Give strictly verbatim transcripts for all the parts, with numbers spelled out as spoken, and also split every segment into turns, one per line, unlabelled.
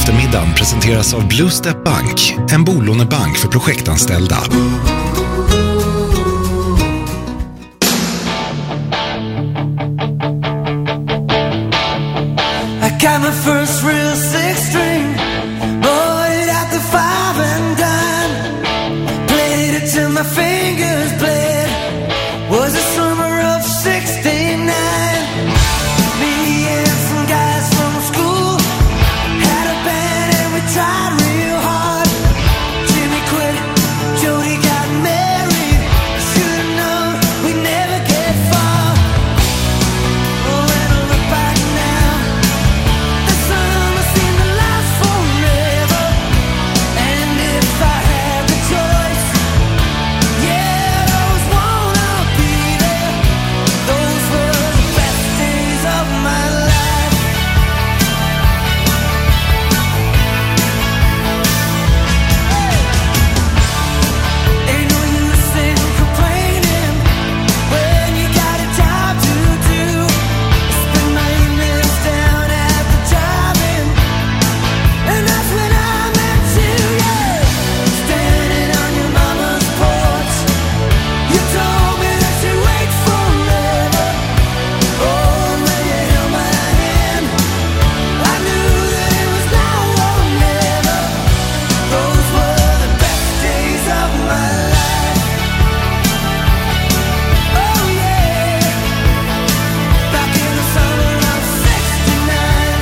eftermiddagen presenteras av Blue Step Bank, en bolånebank för projektanställda.
I got my first real six string, bought it at the five and dime, played it till my fingers bled, was the summer of sixty-nine. Me and some guys from school had a band and we tried real hard. Jimmy quit, Jody got married, should've known we'd never get far. Oh, and I look back now, the summer seemed to last forever. And if I had the choice, yeah, I always wanna be there. Those were the best days of my life. Ain't no use in complaining when you got a job to do. Spend my evenings down at the drive-in, and that's when I met you, yeah. Standing on your mama's porch, you told me that you'd wait forever. Oh, when you held my hand, I knew that it was now or never. Those were the best days of my life. Oh yeah, back in the summer of sixty-nine.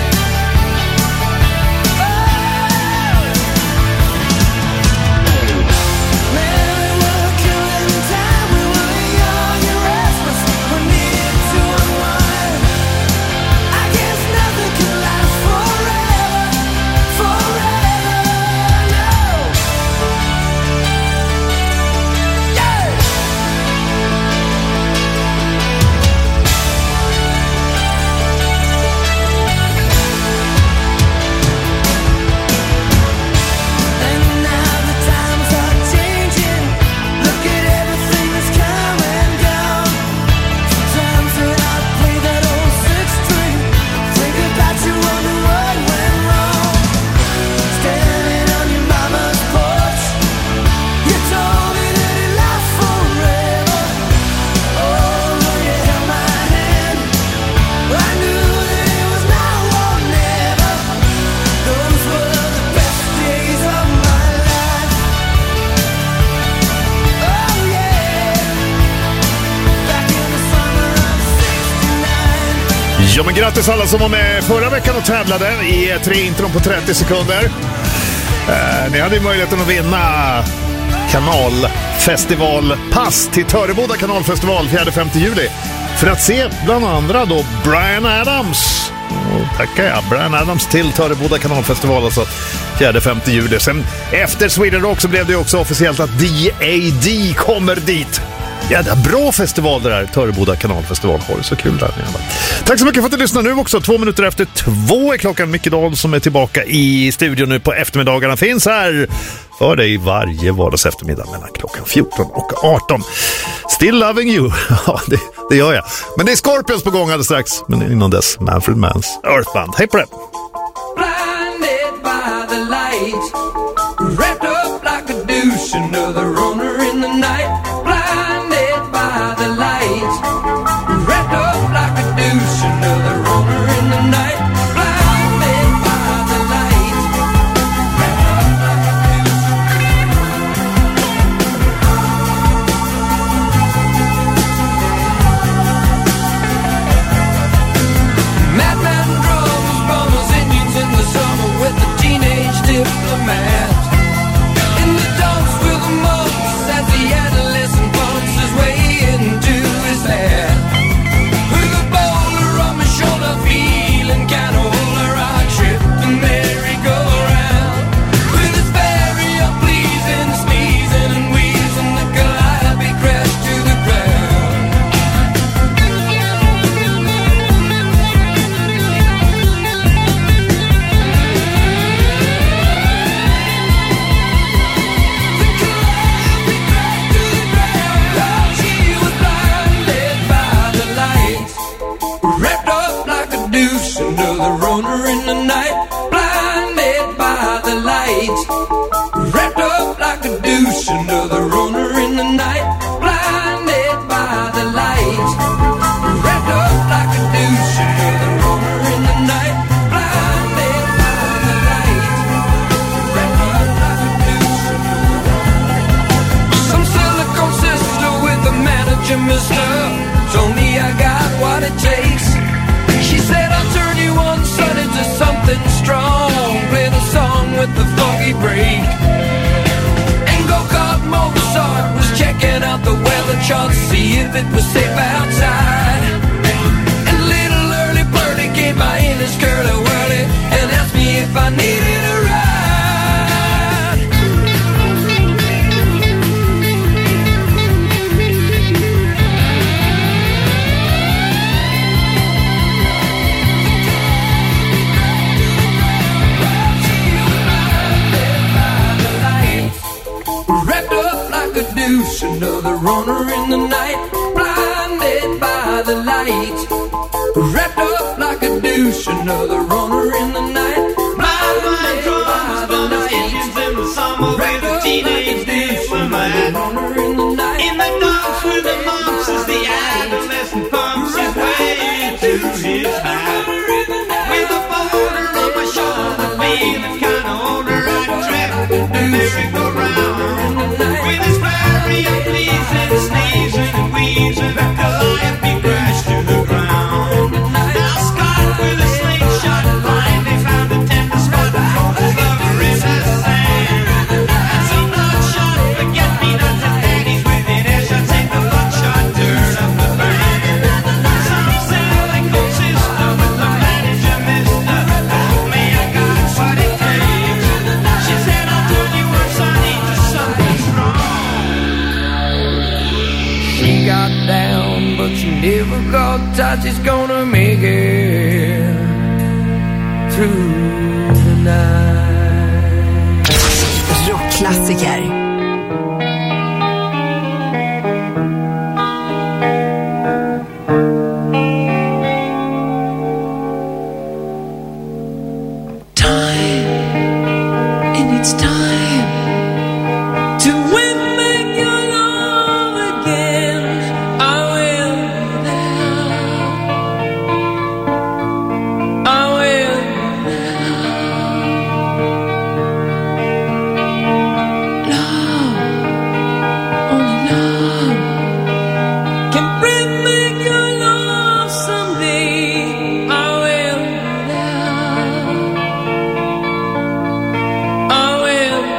Oh, man, we were killing time. We were young and restless. We needed to unwind. I guess nothing can last forever, forever, no. Yeah. And now the times are changing. Look at everything that's come and gone. Sometimes when I play that old six string, think about you, wonder what went wrong. Standing on your mama's porch, you told me that it lasts forever. Oh, when you held my hand, I knew that it was now or never. Those were the best days of my life. Oh yeah, back in the summer of sixty-nine.
Ja, men grattis alla som var med förra veckan och tävlade i tre intron på trettio sekunder. Eh, ni hade ju möjligheten att vinna kanalfestivalpass till Töreboda kanalfestival fjärde femte juli för att se bland andra då Bryan Adams. Och tackar jag, Bryan Adams till Töreboda kanalfestival alltså fjärde femte juli. Sen efter Sweden Rock så blev det ju också officiellt att D A D kommer dit. Ja, det är bra festival det där, Töreboda kanalfestival. Har det så kul där nere. Tack så mycket för att du lyssnar nu också. Två minuter efter två är klockan. Micke Dahl som är tillbaka i studion nu på eftermiddagarna finns här för dig varje vardags eftermiddag mellan klockan fjorton och arton. Still loving you. Ja, det, det gör jag. Men det är Scorpions på gång alldeles strax. Men innan dess, Manfred Manns Earthband. Hej på det!
Blinded by the light, wrapped up like a douche, another runner in the night. Blinded by the light, wrapped up like a douche, another runner in the night. Blinded by the light, wrapped up like a douche. Madman drums, bombers, Indians in the summer with the teenage diplomat. In the dumps with a mug wrapped up like a douche, another runner in the night, blinded by the light. Wrapped up like a douche, another runner in the night, blinded by the light. Wrapped up like a douche. Some silicone sister with a manager, mister, told me I got what it takes. She said I'll turn you on sun into something strong, play the song with the funky break. And go-kart Mozart was checking out the weather chart, see if it was safe outside. And little early birdie came by in his curly-whirly and asked me if I needed a ride. Another runner in the night, blinded by the light. Wrapped up like a douche, another runner in the night, blinded by the light. In the summer with a teenage diplomat, in the dumps with the mumps as the adolescent pumps his way to his hat. With a boulder on my shoulder, feeling kinda older, I trip the merry-go-round with his and pleasing, sneezing and wheezing, Calliope crashed to the ground. Now Scott with a slingshot finally found a tender spot for the lover in the sand. And some bloodshot forget-me-nots and daddies within earshot take the bloodshot turn of the band. Some silicone sister with the manager, mister, told me I got what it takes. She said I'll turn you on sunny to something strong. She got down, but she never got tight. She's gonna make it through the night.
Rockklassiker.
I will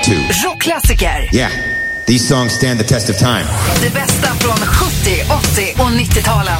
two.
Rockklassiker.
Yeah, these songs stand the test of time.
Det bästa från sjuttio, åttio och nittio-talen.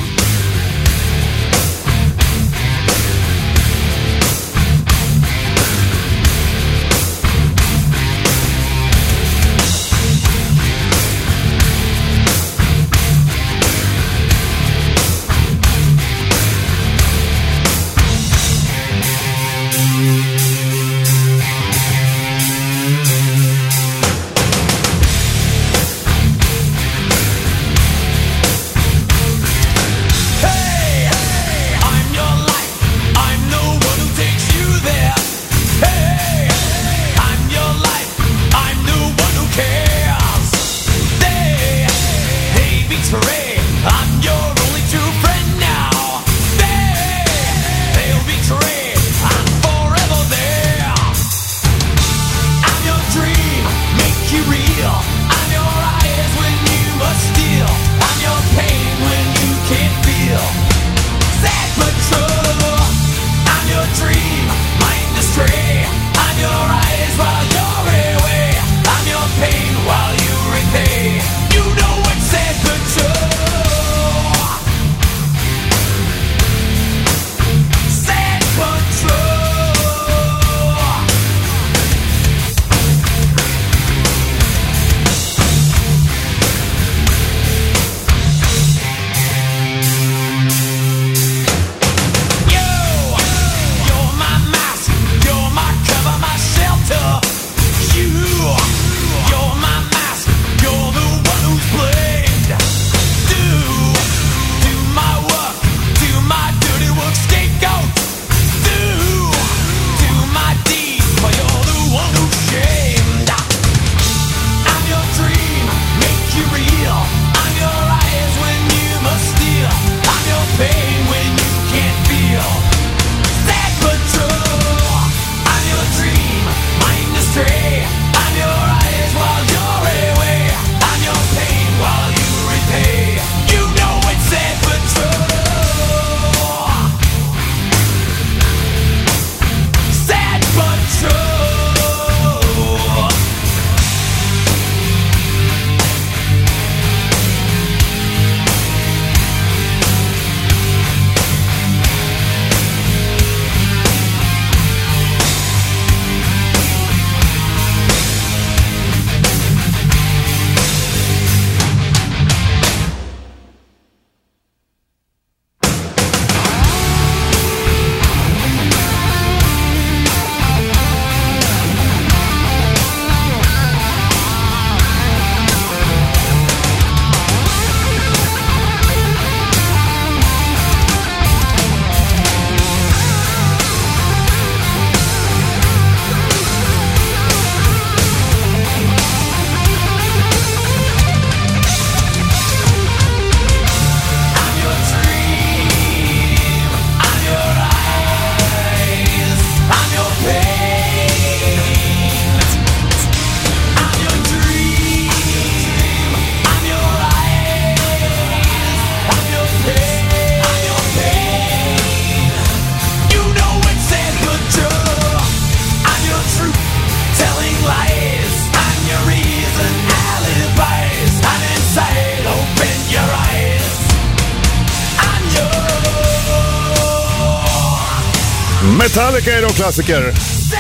Metallica är då klassiker.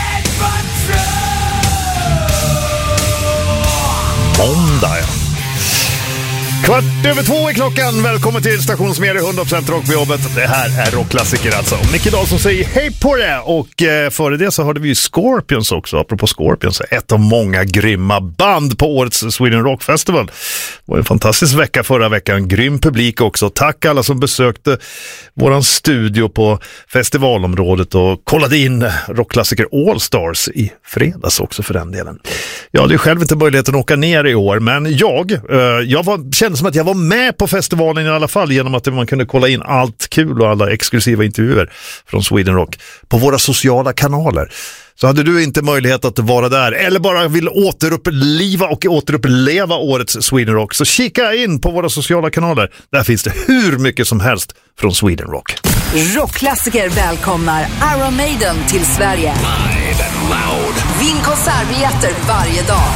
Måndag, ja. Kvart över två är klockan. Välkommen till stationsmedier hundra procent rock på jobbet. Det här är rockklassiker alltså. Micke Dahlsson säger hej på det. Och eh, före det så hörde vi ju Scorpions också. Apropå Scorpions, ett av många grymma band på årets Sweden Rock Festival. Det var en fantastisk vecka förra veckan. Grym publik också. Tack alla som besökte våran studio på festivalområdet och kollade in rockklassiker All Stars i fredags också för den delen. Jag hade ju själv inte möjligheten att åka ner i år, men jag, eh, jag var kändes som att jag var med på festivalen i alla fall, genom att man kunde kolla in allt kul och alla exklusiva intervjuer från Sweden Rock på våra sociala kanaler. Så hade du inte möjlighet att vara där eller bara vill återuppliva och återuppleva årets Sweden Rock, så kika in på våra sociala kanaler. Där finns det hur mycket som helst från Sweden Rock.
Rockklassiker välkomnar Iron Maiden till Sverige.
Live and loud.
Vinn konsertbiljetter varje dag.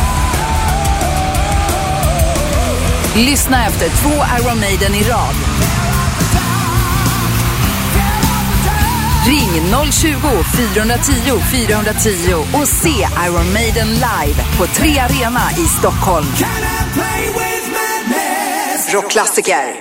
Lyssna efter två Iron Maiden i rad. Ring noll tjugo, fyra tio, fyra tio och se Iron Maiden live på Tre Arena i Stockholm. Rockklassiker.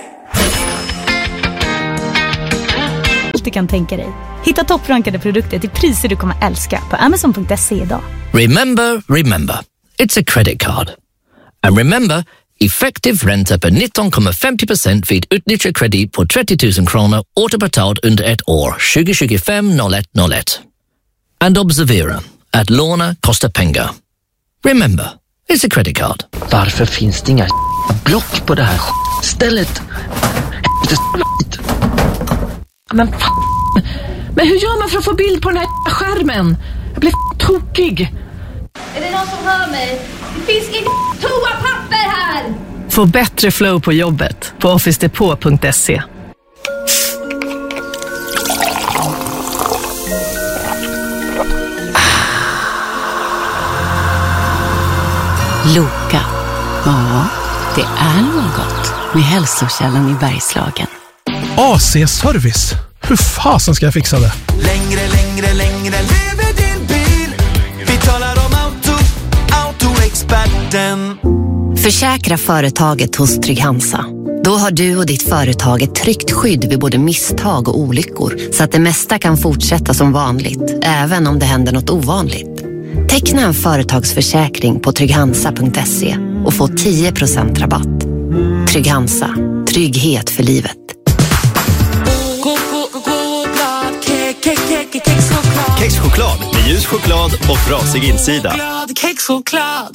Allt du kan tänka dig. Hitta topprankade produkter till priser du kommer älska på amazon punkt se idag.
Remember, remember. It's a credit card. And remember, effektiv ränta på nitton komma femtio procent vid utnyttjad kredit på trettio tusen kronor återbetalt under ett år tjugo tjugofem noll ett noll ett. And observera att låna kostar pengar. Remember, it's a credit card.
Varför finns det inga block på det här stället? Men fan. Men hur gör man för att få bild på den här skärmen? Jag blev tokig.
Är det någon som hör mig? Det finns inget toapapper här!
Få bättre flow på jobbet på office depot punkt se.
Loka. Ja, det är något med hälsokällan i Bergslagen.
A C-service. Hur fasen ska jag fixa det?
Längre, längre, längre lever din bil. Vi talar om auto, autoexperten.
Försäkra företaget hos Trygg-Hansa. Då har du och ditt företag ett tryggt skydd vid både misstag och olyckor, så att det mesta kan fortsätta som vanligt, även om det händer något ovanligt. Teckna en företagsförsäkring på trygg hansa punkt se och få tio procent rabatt. Trygg-Hansa. Trygghet för livet.
Kexchoklad med ljus choklad och frasig insida.
Kexchoklad.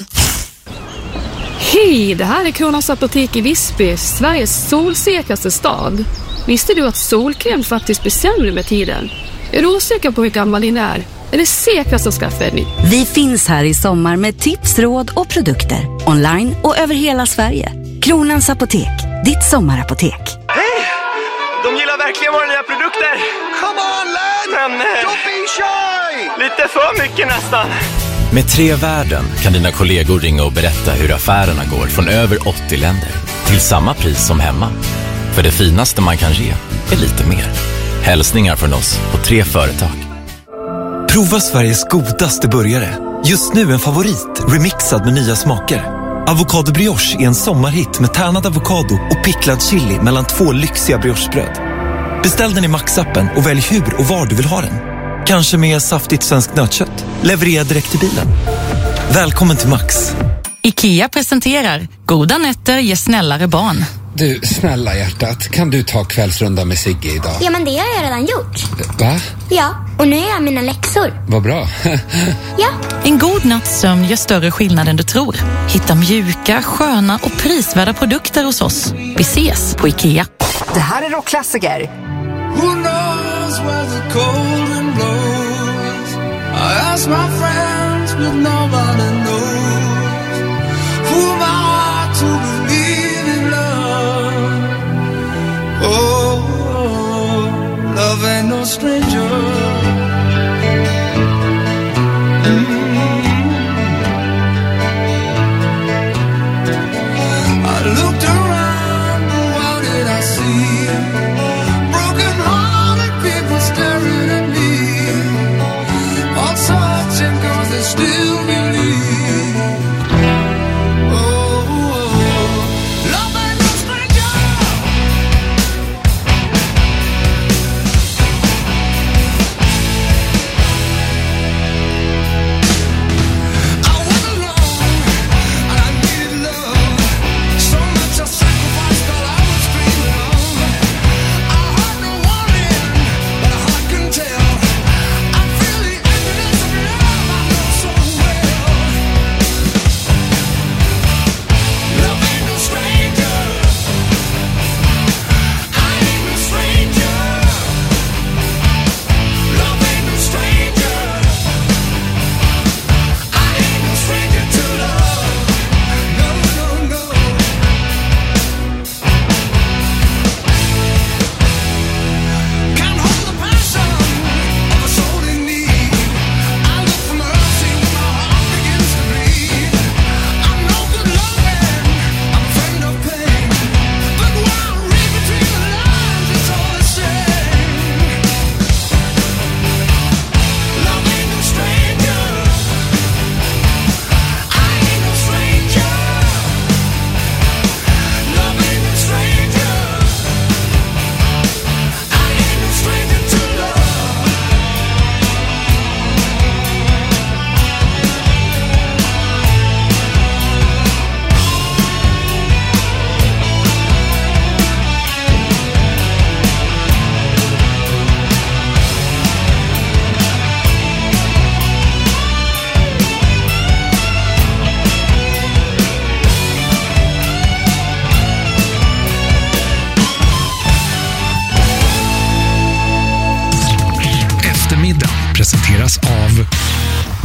Hej, det här är Kronans apotek i Visby, Sveriges solsäkraste stad. Visste du att solkräm faktiskt blir sämre med tiden? Är du osäker på hur gammal din är? Är det säkrast att skaffa en ny?
Vi finns här i sommar med tips, råd och produkter. Online och över hela Sverige. Kronans apotek, ditt sommarapotek.
Hej! De gillar verkligen våra nya produkter.
Come on, lad!
Men...
Don't be shy!
Lite för mycket nästan.
Med Tre Världen kan dina kollegor ringa och berätta hur affärerna går från över åttio länder till samma pris som hemma. För det finaste man kan ge är lite mer. Hälsningar från oss på Tre Företag.
Prova Sveriges godaste burgare. Just nu en favorit, remixad med nya smaker. Avocado brioche är en sommarhit med tärnad avokado och picklad chili mellan två lyxiga briochebröd. Beställ den i Max-appen och välj hur och var du vill ha den. Kanske med saftigt svenskt nötkött. Leverera direkt till bilen. Välkommen till Max.
IKEA presenterar Goda nätter ger snällare barn.
Du, snälla hjärtat, kan du ta kvällsrunda med Sigge idag?
Ja, men det har jag redan gjort.
Va?
Ja, och nu är jag mina läxor.
Vad bra.
Ja.
En god natts sömn gör större skillnad än du tror. Hitta mjuka, sköna och prisvärda produkter hos oss. Vi ses på IKEA.
Det här är Rockklassiker.
Who knows where the cold wind blows? I ask my friends, but nobody knows. Who am I to believe in love? Oh, love ain't no stranger. Still believe, oh,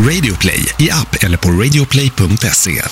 Radio Play i app eller på radioplay punkt se.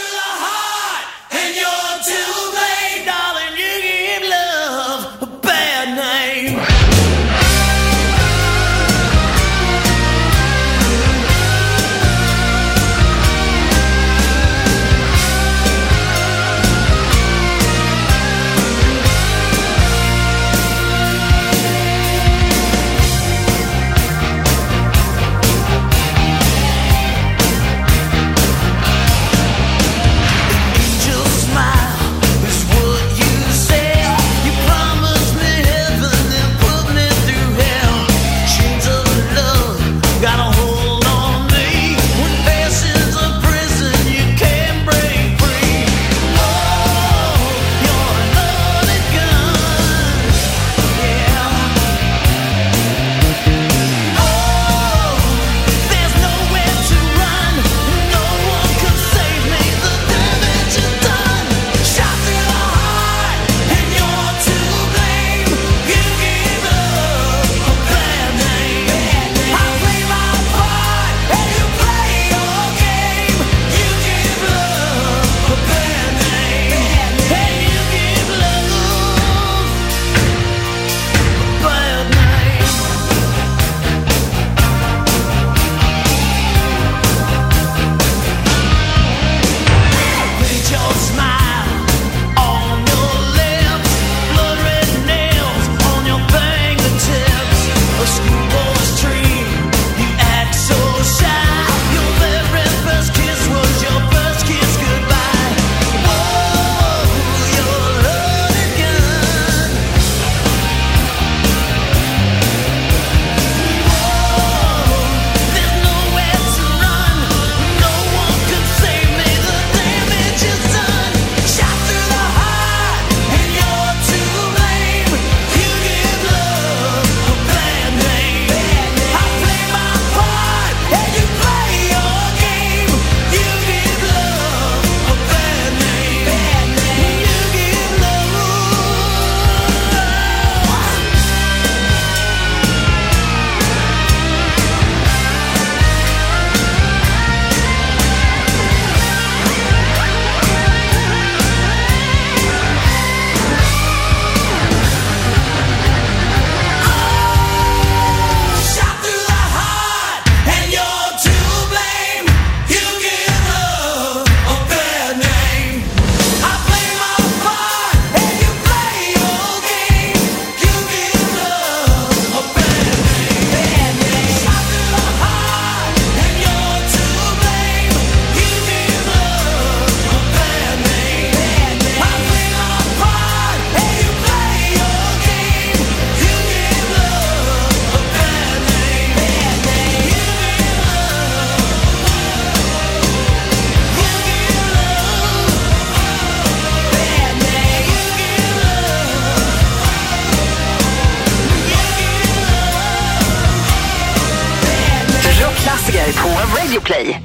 Radio Play.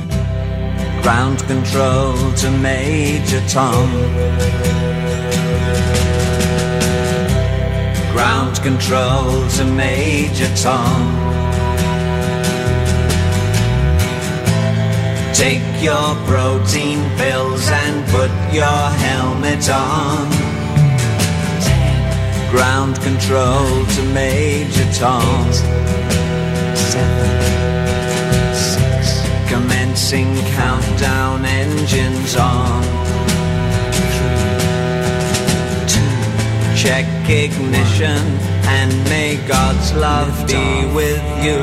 Ground control to Major Tom. Ground control to Major Tom. Take your protein pills and put your helmet on. Ground control to Major Tom. Seven, six, commencing countdown, engines on. Three, two, check ignition and may God's love be with you.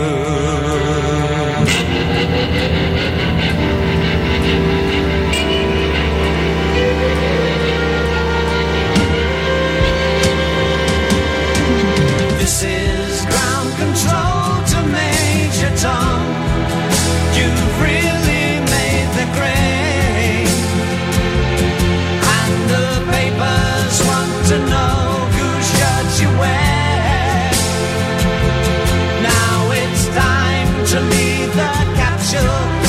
This is ground control to Major Tom. You've really made the grade, and the papers want to know whose shirt you wear. Now it's time to leave the capsule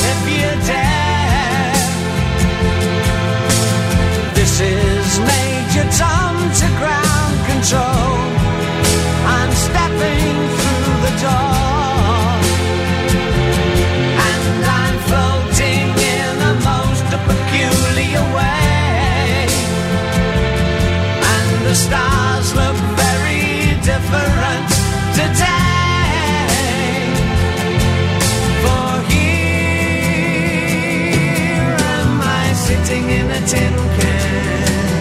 the stars look very different today. For here am I sitting in a tin can.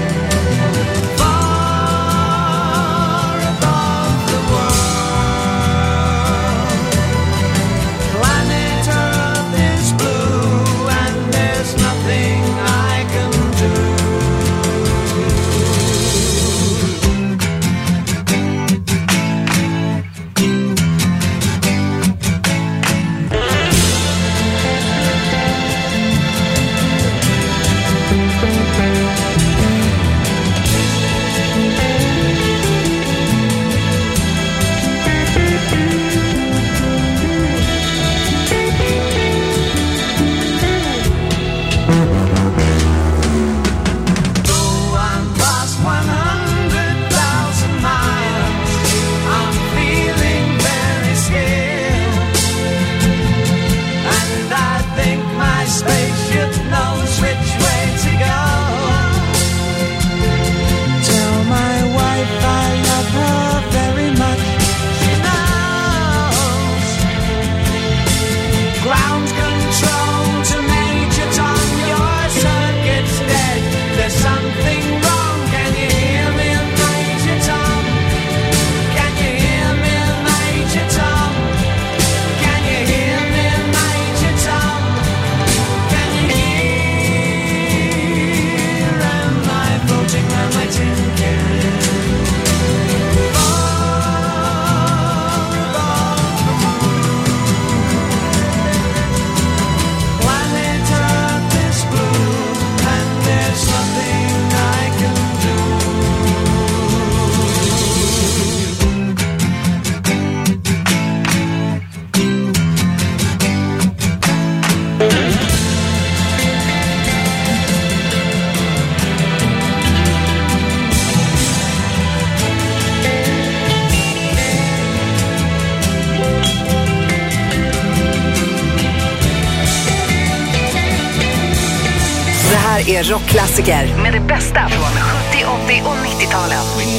Är rockklassiker med det bästa från sjuttio, åttio och nittio-talen.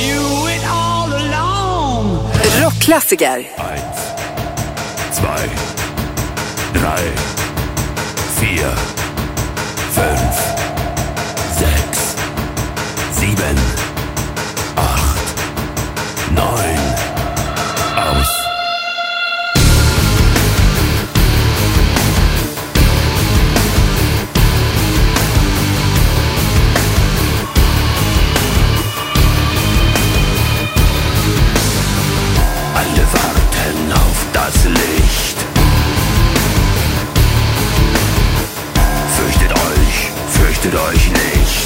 Rockklassiker.
Eins, zwei, drei, vier, fünf, sex, sieben, acht, neun, aus. Das Licht. Fürchtet euch, fürchtet euch nicht.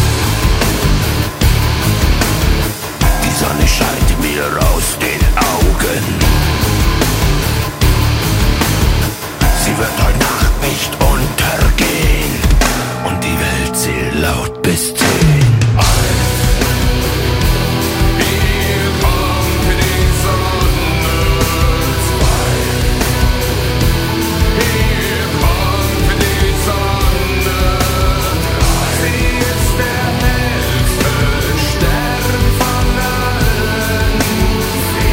Die Sonne scheint mir aus den Augen. Sie wird heute Nacht nicht untergehen. Und die Welt zählt laut bis zehn.
Der hellste Stern von allen.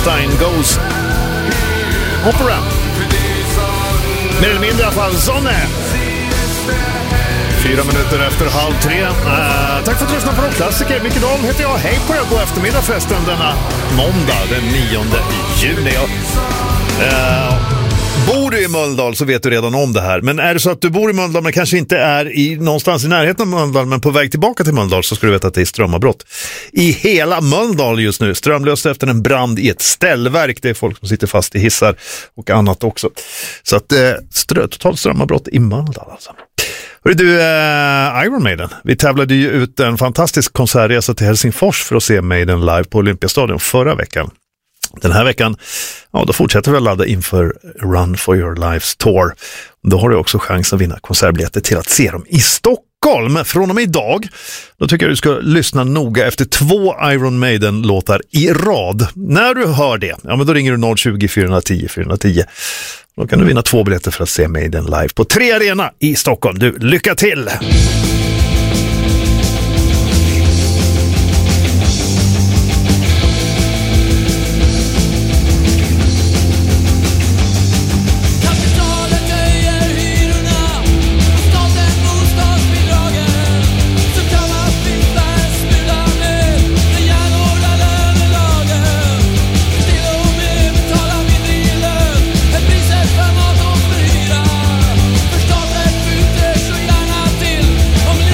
Hammerstein Goes Opera. Mer eller mindre i alla fall, sån är. Fyra minuter efter halv tre. Uh, tack för att du lyssnade på Rockklassiker. Micke Dahl heter jag. Hej på er, god eftermiddag förresten denna måndag den nionde juni. Uh, bor du i Mölndal så vet du redan om det här. Men är det så att du bor i Mölndal men kanske inte är i, någonstans i närheten av Mölndal men på väg tillbaka till Mölndal, så ska du veta att det är strömavbrott i hela Mölndal just nu. Strömlöst efter en brand i ett ställverk. Det är folk som sitter fast i hissar och annat också. Så att eh, strö, totalt strömavbrott i Mölndal alltså. Hörru du, eh, Iron Maiden. Vi tävlade ju ut en fantastisk konsertresa till Helsingfors för att se Maiden live på Olympiastadion förra veckan. Den här veckan, ja, då fortsätter vi att ladda inför Run for Your Life's Tour. Då har du också chans att vinna konsertbiljetter till att se dem i Stockholm. Från och med idag, då tycker jag du ska lyssna noga efter två Iron Maiden-låtar i rad. När du hör det, ja men då ringer du noll tjugo, fyra tio, fyra tio. Då kan du vinna två biljetter för att se Maiden live på Tre Arena i Stockholm. Du, lycka till!
Om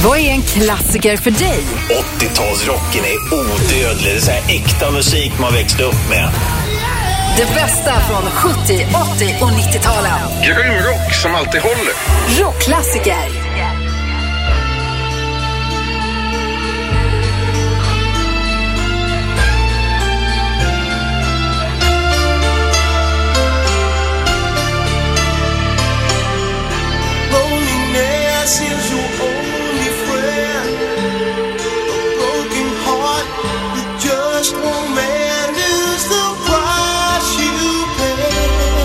Vad är en klassiker för dig?
åttiotalsrocken är odödlig. Det är så här äkta musik man växte upp med.
Det bästa från sjuttio, åttio och nittio-talen.
Grym rock som alltid håller.
Rockklassiker.
Is your only friend. A broken heart with just one man is the price you pay.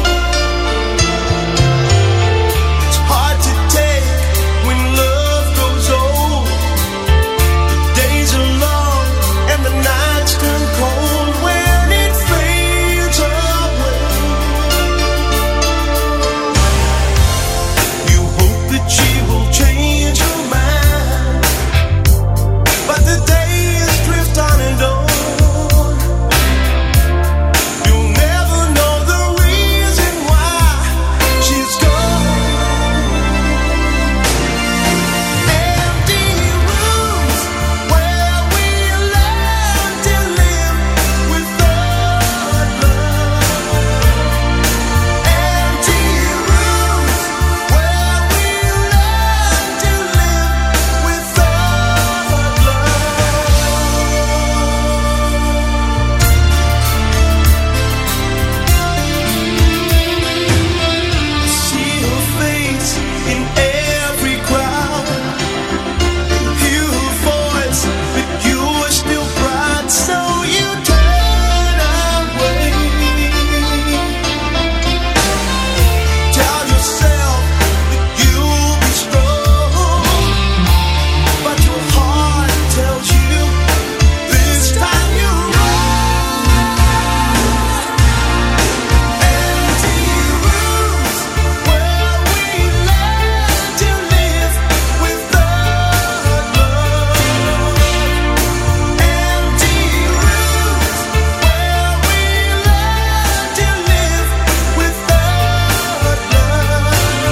It's hard to take when love goes old. The days are long and the nights turn cold when it fades away. You hope that she will change your mind, but the days drift on and on. You'll never know the reason why she's gone. Empty rooms where we learn to live without love. Empty rooms where we learn to live without love. See her face in every crowd, hear her voice, but you are still proud, so you turn away. Tell yourself that you'll be strong, but your heart tells you this time you're wrong. Empty rooms where we learn to live without love. Empty rooms where we learn to live without love.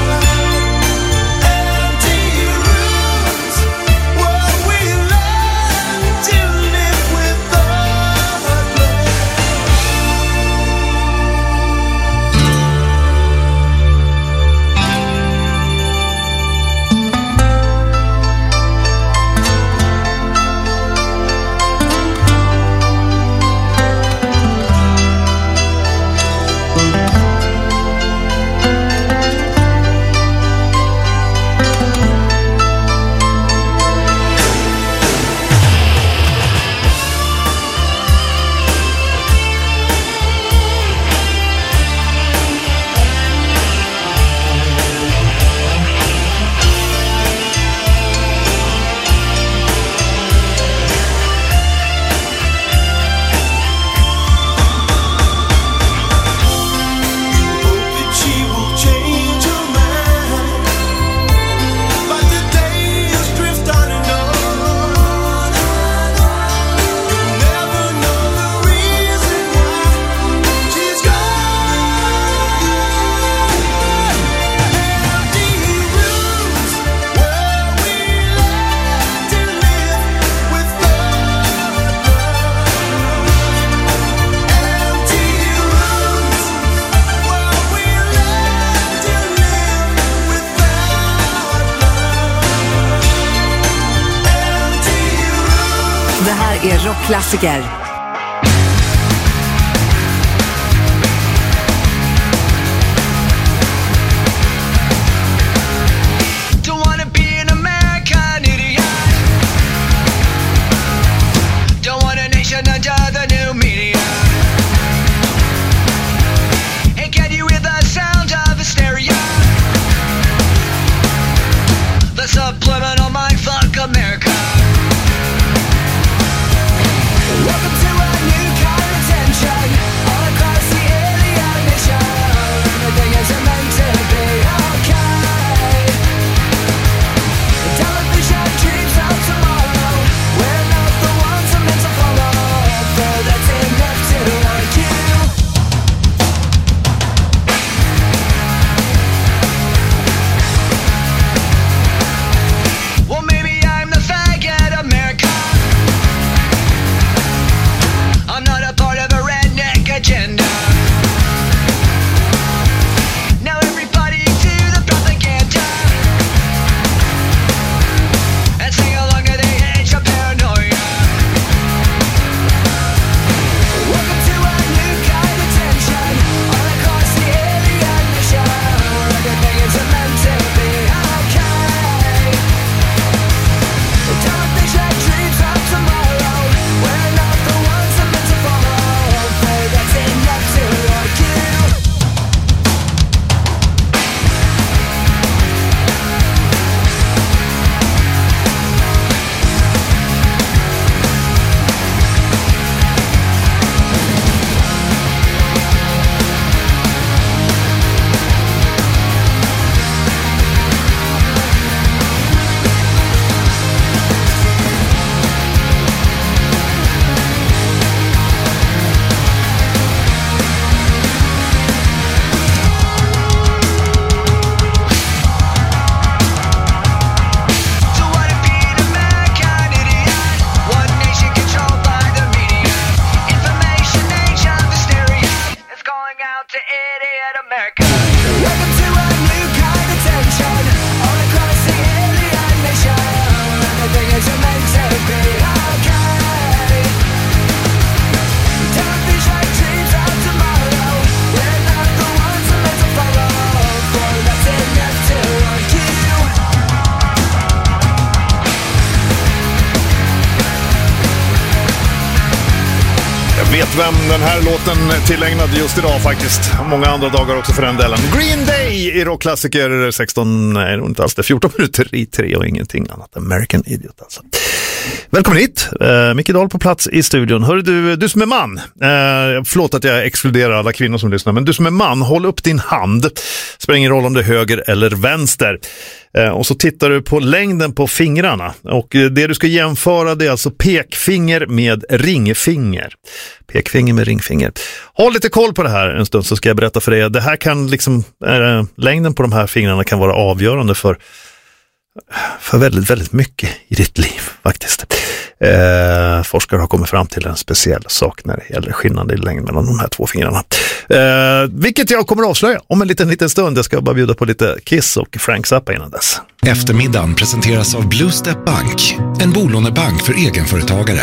Empty rooms where we learn to live without love. That she will change her mind, but the days drift on and on. You'll never know the reason why she's gone. Empty rooms where we learn to live without love. Empty rooms where we learn to live without love. Empty rooms.
Det här är rockklassiker.
Don't wanna be an American idiot. Don't want a nation under the new media. And can you hear the sound of hysteria? The subliminal mindfuck America. Welcome to agenda. Now everybody to the propaganda and sing along to the age of paranoia. Welcome to a new kind of tension all across the alien mission, where everything is meant to be okay. Don't think like dreams of tomorrow, we're not the ones I'm meant to follow. Play that's enough to rock you.
Vet vem den här låten tillägnad just idag faktiskt. Många andra dagar också för den delen. Green Day i rockklassiker sexton, nej inte alls det, fjorton minuter i tre och ingenting annat. American Idiot alltså. Välkommen hit, uh, Micke Dahl på plats i studion. Hör du, du som är man, uh, förlåt att jag exkluderar alla kvinnor som lyssnar, men du som är man, håll upp din hand. Spelar ingen roll om det är höger eller vänster. Uh, och så tittar du på längden på fingrarna. Och uh, det du ska jämföra det är alltså pekfinger med ringfinger. Pekfinger med ringfinger. Håll lite koll på det här en stund så ska jag berätta för dig. Det här kan liksom, uh, längden på de här fingrarna kan vara avgörande för för väldigt, väldigt mycket i ditt liv faktiskt. Eh, forskare har kommit fram till en speciell sak när det gäller skillnaden i längd mellan de här två fingrarna. Eh, vilket jag kommer att avslöja om en liten, liten stund. Jag ska bara bjuda på lite Kiss och Frank Zappa innan dess.
Eftermiddagen presenteras av Blue Step Bank, en bolånebank för egenföretagare.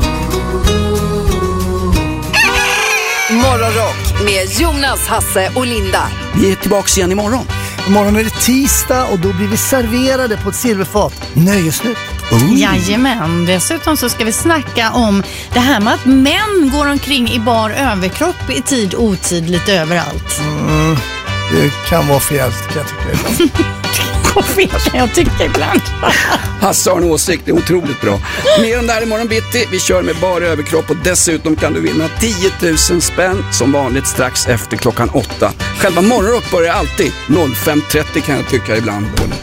Morgonrock med Jonas, Hasse och Linda.
Vi är tillbaka igen imorgon. Imorgon är det tisdag och då blir vi serverade på ett silverfat. Nöjesnytt.
Oh. Jajamän, dessutom så ska vi snacka om det här med att män går omkring i bar överkropp i tid och otid lite överallt.
Mm, det kan vara fel, kan jag tycka ibland.
Fel kan jag tycka ibland.
Hasse har en åsikt, det är otroligt bra. Mer om det här imorgon bitti. Vi kör med bar överkropp och dessutom kan du vinna tio tusen spänn som vanligt strax efter klockan åtta. Själva morgonrock börjar alltid fem trettio kan jag tycka ibland.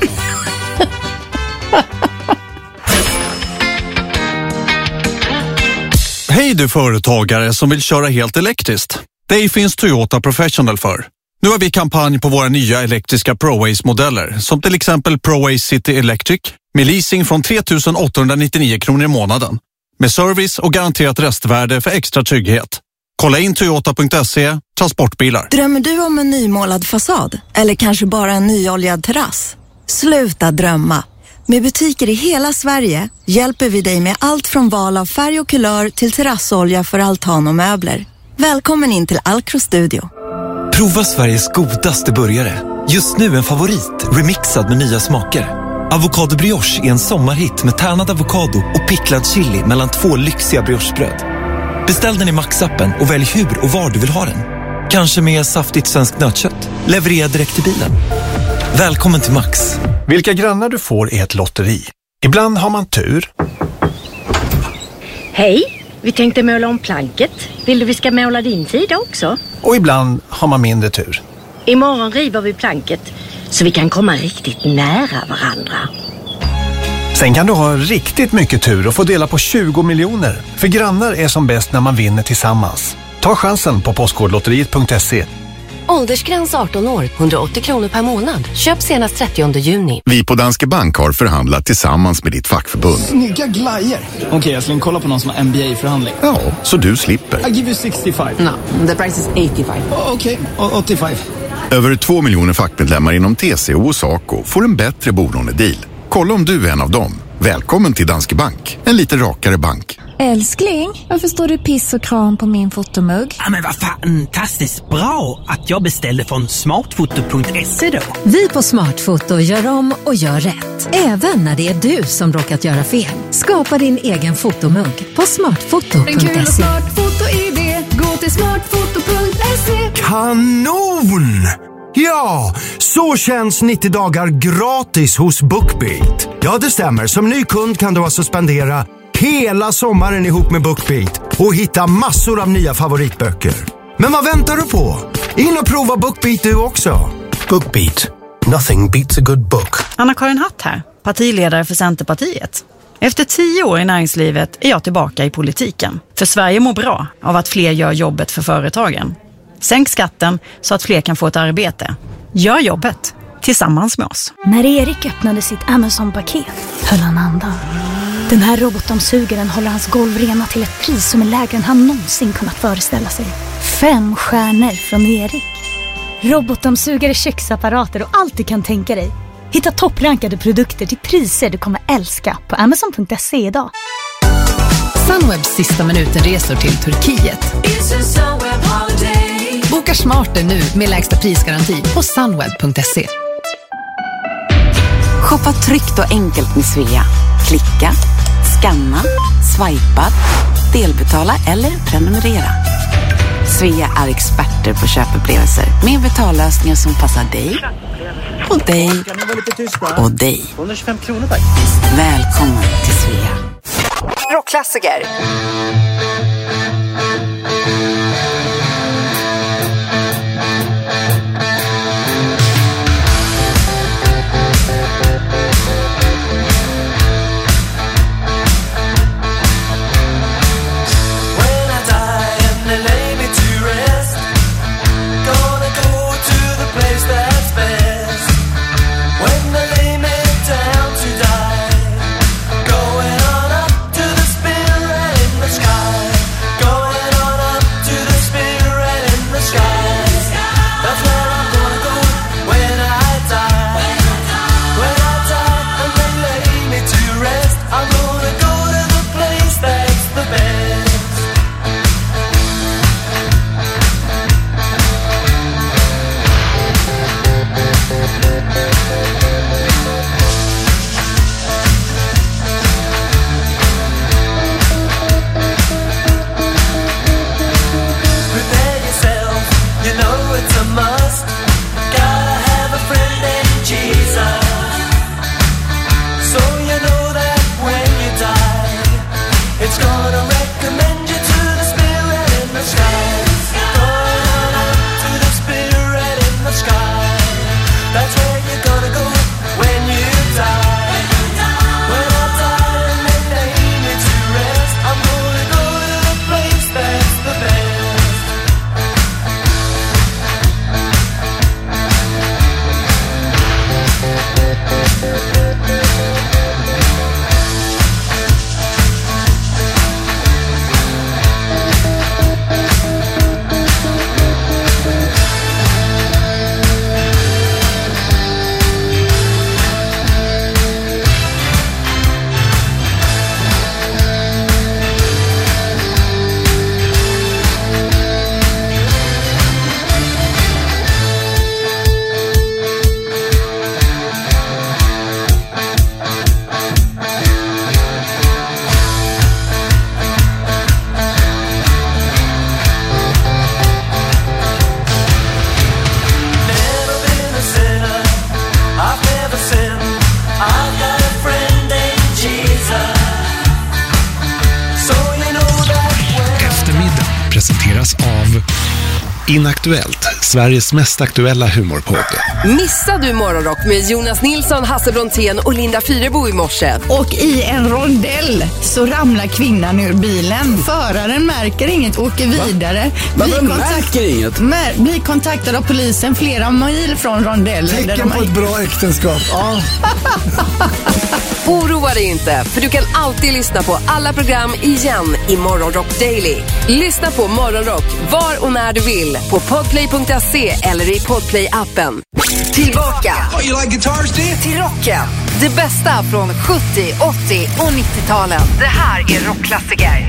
Hej du företagare som vill köra helt elektriskt. Det finns Toyota Professional för. Nu har vi kampanj på våra nya elektriska ProAce-modeller, som till exempel ProAce City Electric, med leasing från tre tusen åttahundranittionio kronor i månaden. Med service och garanterat restvärde för extra trygghet. Kolla in toyota punkt se, transportbilar.
Drömmer du om en nymålad fasad? Eller kanske bara en nyoljad terrass? Sluta drömma. Med butiker i hela Sverige hjälper vi dig med allt från val av färg och kulör till terrassolja för altan och möbler. Välkommen in till Alcro Studio.
Prova Sveriges godaste burgare. Just nu en favorit, remixad med nya smaker. Avocado brioche är en sommarhit med tärnad avokado och picklad chili mellan två lyxiga briochebröd. Beställ den i Max-appen och välj hur och var du vill ha den. Kanske med saftigt svenskt nötkött. Leverera direkt till bilen. Välkommen till Max.
Vilka grannar du får är ett lotteri. Ibland har man tur.
Hej, vi tänkte måla om planket. Vill du vi ska måla din sida också?
Och ibland har man mindre tur.
Imorgon river vi planket så vi kan komma riktigt nära varandra.
Sen kan du ha riktigt mycket tur och få dela på tjugo miljoner. För grannar är som bäst när man vinner tillsammans. Ta chansen på postkodlotteriet punkt se.
Åldersgräns arton år, hundraåttio kronor per månad. Köp senast trettionde juni.
Vi på Danske Bank har förhandlat tillsammans med ditt fackförbund.
Snygga glajer. Okej, okay, jag ska kolla på någon som har M B A-förhandling.
Ja, så du slipper.
I give you sextiofem.
No, the price is åttiofem.
Okej, okay, åttiofem.
Över två miljoner fackmedlemmar inom T C O och SACO får en bättre bolånedeal. Kolla om du är en av dem. Välkommen till Danske Bank. En lite rakare bank.
Älskling, varför står det piss och kram på min fotomugg?
Ja, men vad fantastiskt bra att jag beställde från smartfoto punkt se då.
Vi på Smartfoto gör om och gör rätt. Även när det är du som råkat göra fel. Skapa din egen fotomugg på smartfoto punkt se.
En kul och smart foto-idé. Gå till smartfoto punkt se.
Kanon! Ja, så känns nittio dagar gratis hos BookBeat. Ja, det stämmer. Som ny kund kan du alltså spendera hela sommaren ihop med BookBeat och hitta massor av nya favoritböcker. Men vad väntar du på? In och prova BookBeat du också.
BookBeat. Nothing beats a good book.
Anna-Karin Hatt här, partiledare för Centerpartiet. Efter tio år i näringslivet är jag tillbaka i politiken. För Sverige mår bra av att fler gör jobbet för företagen. Sänk skatten så att fler kan få ett arbete. Gör jobbet tillsammans med oss.
När Erik öppnade sitt Amazon-paket höll han andan. Den här robotdammsugaren håller hans golv rena till ett pris som är lägre än han någonsin kunnat föreställa sig. Fem stjärnor från Erik. Robotdammsugare, köksapparater och allt du kan tänka dig. Hitta topprankade produkter till priser du kommer älska på amazon punkt se idag.
Sunwebs sista minuten-resor till Turkiet. Boka smarter nu med lägsta prisgaranti på sunweb punkt se.
Shoppa tryggt och enkelt med Svea. Klicka, scanna, swipa, delbetala eller prenumerera. Svea är experter på köpupplevelser med betallösningar som passar dig och dig och dig. Välkommen till Svea.
Rockklassiker.
Presenteras av Inaktuellt,
Sveriges mest aktuella humorpodd.
Missade du Morgonrock med Jonas Nilsson, Hasse Brontén och Linda Fyrebo i morse?
Och i en rondell så ramlar kvinnan ur bilen. Föraren märker inget, åker vidare.
Men
Blir
vem
kontakt-
märker inget?
Mär- blir kontaktad av polisen flera mil från rondellen.
Tecken på ett bra äktenskap. Ja.
Oroa dig inte, för du kan alltid lyssna på alla program igen i Morgonrock Daily. Lyssna på Morgonrock var och när du vill på podplay punkt se eller i Podplay-appen. Tillbaka
Oh, you like guitars, do you?
till rocken. Det bästa från sjuttio, åttio och nittio-talen. Det här är rockklassiker.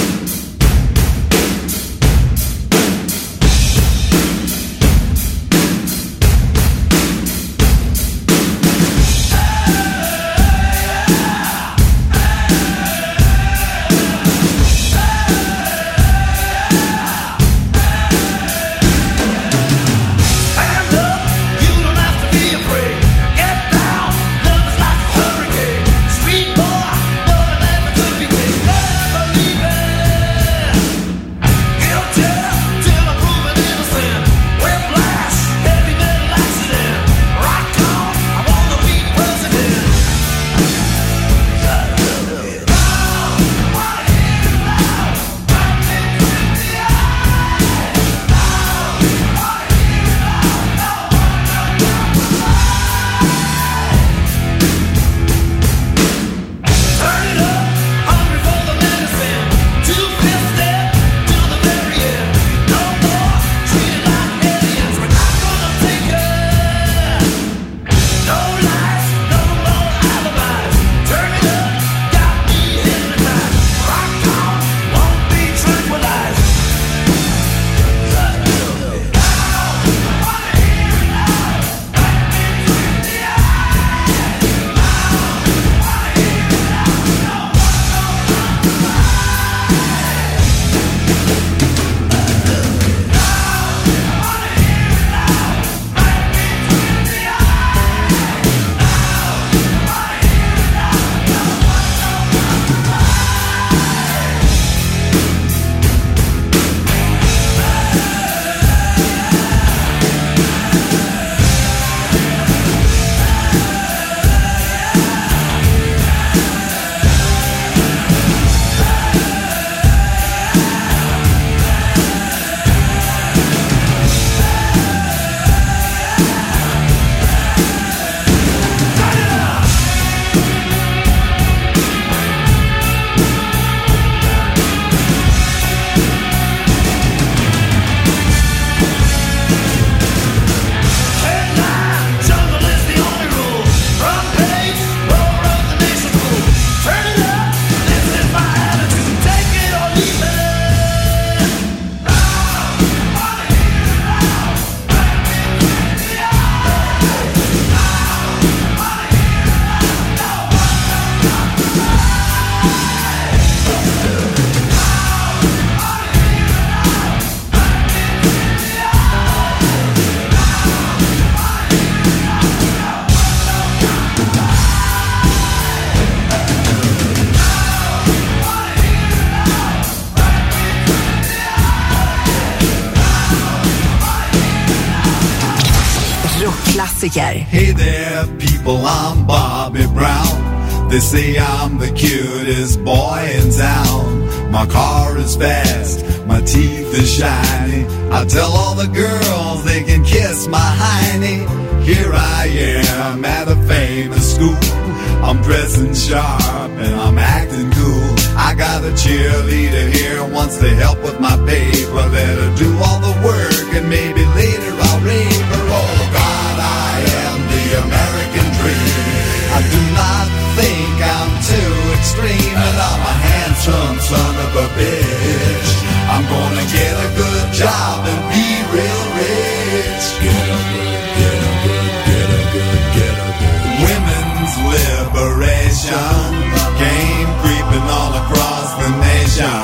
Hey there, people, I'm Bobby Brown. They say I'm the cutest boy in town. My car is fast, my teeth are shiny. I tell all the girls they can kiss my hiney. Here I am at a famous school. I'm dressing sharp and I'm acting cool. I got a cheerleader here who wants to help with my paper. Let her do all the work and maybe later I'll rape her. Oh God, I am the American dream. I do not think I'm too extreme, and I'm a handsome son of a bitch. I'm gonna get a good job and be real rich. Get a good, get a good, get a good, get a good. Women's liberation came creeping all across the nation.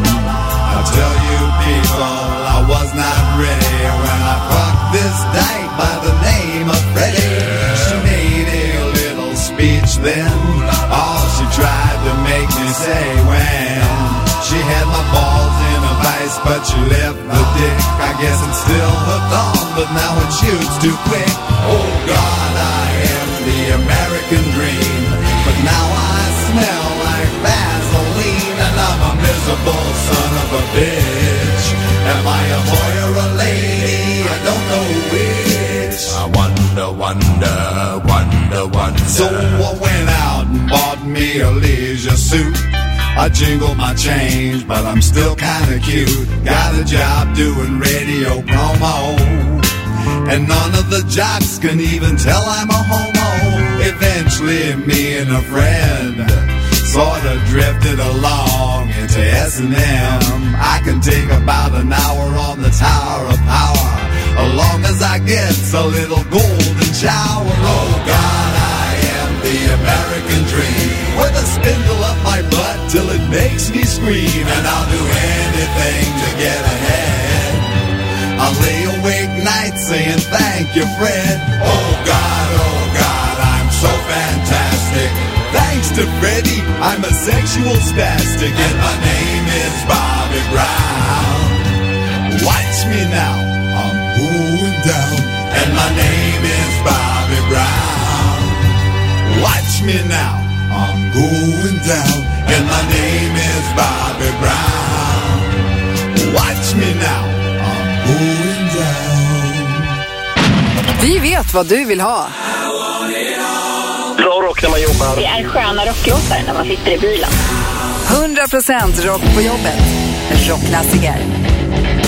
I tell you people, I was not ready when I fucked this dyke by the name of Freddie. She made a little speech then, all she tried to make me say when she had my balls in a vice but you left the dick. I guess it's still hooked on, but now it shoots too quick. Oh God, I am the American dream, but now I smell like Vaseline, and I'm a miserable son of a bitch. Am I a boy or a lady? I don't know which. I wonder, wonder, wonder, wonder. So I went out and bought me a leisure suit. I jingle my change, but I'm still kinda cute. Got a job doing radio promo, and none of the jocks can even tell I'm a homo. Eventually me and a friend sorta drifted along into S and M. I can take about an hour on the Tower of Power, as long as I get a little golden shower. Oh God, I am the American dream, with a spindle up my butt till it makes me scream. And I'll do anything to get ahead. I'll lay awake nights saying thank you, Fred. Oh God, oh God, I'm so fantastic. Thanks to Freddie, I'm a sexual spastic, and my name is Bobby Brown. Watch me now, I'm going down, and my name is Bobby Brown. Watch me now, I'm going down, and my name is Bobby Brown. Watch me now, I'm going down.
Vi vet vad du vill ha.
Bra rock när man jobbar.
Det är sköna rocklåtar när man sitter i bilen.
hundra procent rock på jobbet. Rockklassiker.